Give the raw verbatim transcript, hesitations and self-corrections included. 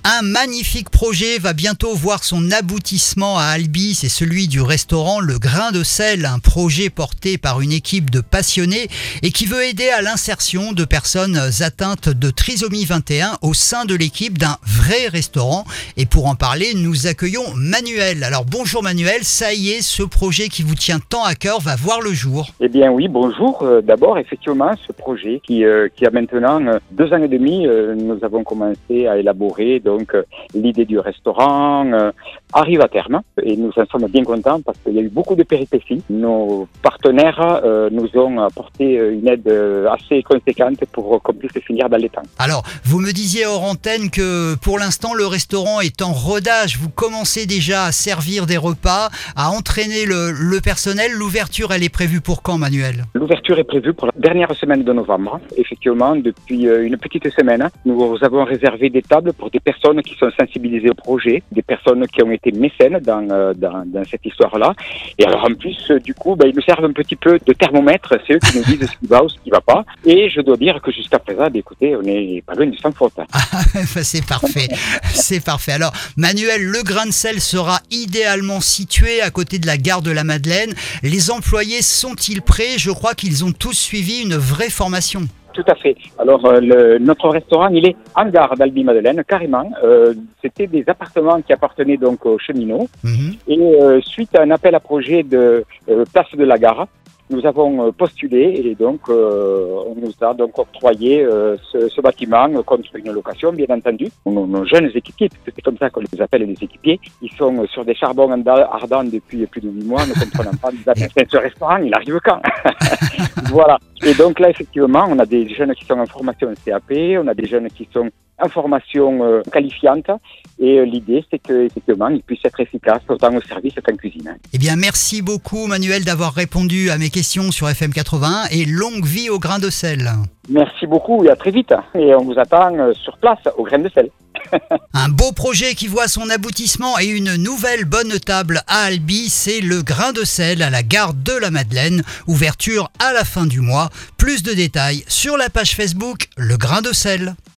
Un magnifique projet va bientôt voir son aboutissement à Albi, c'est celui du restaurant Le Grain de Sel, un projet porté par une équipe de passionnés et qui veut aider à l'insertion de personnes atteintes de trisomie vingt et un au sein de l'équipe d'un vrai restaurant. Et pour en parler, nous accueillons Manuel. Alors bonjour Manuel, ça y est, ce projet qui vous tient tant à cœur va voir le jour. Eh bien oui, bonjour. Euh, d'abord, effectivement, ce projet qui, euh, qui a maintenant euh, deux ans et demi, euh, nous avons commencé à élaborer donc euh, l'idée du restaurant euh, arrive à terme et nous en sommes bien contents parce qu'il y a eu beaucoup de péripéties. Nos partenaires euh, nous ont apporté une aide assez conséquente pour qu'on puisse finir dans les temps. Alors, vous me disiez hors antenne que pour l'instant, le restaurant est en rodage. Vous commencez déjà à servir des repas, à entraîner le, le personnel. L'ouverture, elle est prévue pour quand, Manuel ? L'ouverture est prévue pour la dernière semaine de novembre. Effectivement, depuis une petite semaine, nous avons réservé des tables pour des personnes qui sont sensibilisées au projet, des personnes qui ont été mécènes dans, dans, dans cette histoire-là. Et alors en plus, du coup, ben, ils nous servent un petit peu de thermomètre, c'est eux qui nous disent ce qui va ou ce qui va pas. Et je dois dire que jusqu'à présent, ben, écoutez, on n'est pas loin du sans faute. Ah, c'est parfait, c'est parfait. Alors Manuel, le Grain de Sel sera idéalement situé à côté de la gare de la Madeleine. Les employés sont-ils prêts ? Je crois qu'ils ont tous suivi une vraie formation. Tout à fait. Alors, euh, le, notre restaurant, il est en gare d'Albi-Madeleine, carrément. Euh, c'était des appartements qui appartenaient donc aux cheminots. Mmh. Et euh, suite à un appel à projet de euh, place de la gare, nous avons postulé et donc euh, on nous a donc octroyé euh, ce, ce bâtiment contre une location, bien entendu. Nos, nos jeunes équipiers, c'est comme ça qu'on les appelle les équipiers, ils sont sur des charbons ardents depuis plus de huit mois, ne comprenant pas. Ce restaurant, il arrive quand? Voilà. Et donc là, effectivement, on a des jeunes qui sont en formation C A P, on a des jeunes qui sont en formation euh, qualifiante et euh, l'idée c'est qu'effectivement ils puissent être efficaces autant au service qu'en cuisine. Eh bien merci beaucoup Manuel d'avoir répondu à mes questions sur F M quatre-vingt-un et longue vie au Grain de Sel. Merci beaucoup et à très vite et on vous attend euh, sur place au Grain de Sel. Un beau projet qui voit son aboutissement et une nouvelle bonne table à Albi, c'est le Grain de Sel à la gare de la Madeleine. Ouverture à la fin du mois. Plus de détails sur la page Facebook Le Grain de Sel.